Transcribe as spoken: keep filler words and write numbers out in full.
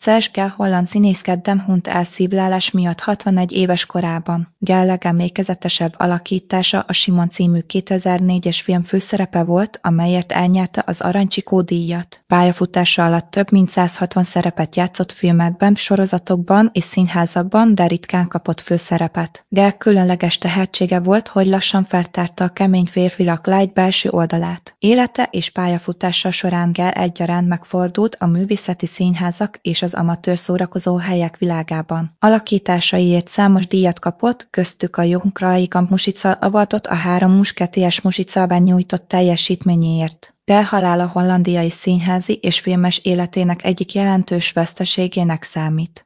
vicces, Gell holland színészket Demhunt elszívlálás miatt hatvanegy éves korában. Gell legemlékezetesebb alakítása a Simon című kétezer-négyes film főszerepe volt, amelyért elnyerte az Arany Csikó díjat. Pályafutása alatt több mint száz hatvan szerepet játszott filmekben, sorozatokban és színházakban, de ritkán kapott főszerepet. Gell különleges tehetsége volt, hogy lassan feltárta a kemény férfilak light belső oldalát. Élete és pályafutása során Gell egyaránt megfordult a művészeti színházak és az amatőr szórakozó helyek világában. Alakításaiért számos díjat kapott, köztük a Jungfraui Kampfmusica Awardot a Három musketérs musicában nyújtott teljesítményéért. Gell halála hollandiai színházi és filmes életének egyik jelentős veszteségének számít.